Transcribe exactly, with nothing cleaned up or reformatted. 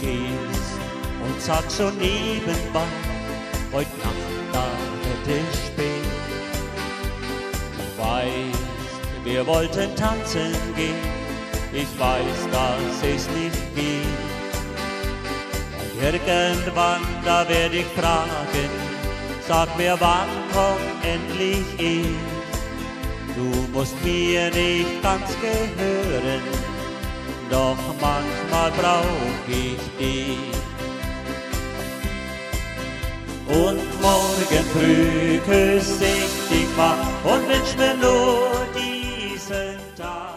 gehst und sagst so nebenbei, heute Nacht da wird es spät. Du weißt, wir wollten tanzen gehen, ich weiß, dass es nicht geht. Und irgendwann, da werd ich fragen, sag mir, wann kommt endlich ich? Du musst mir nicht ganz gehören, doch manchmal brauch ich dich. Und morgen früh küss ich dich mal und wünsch mir nur diesen Tag.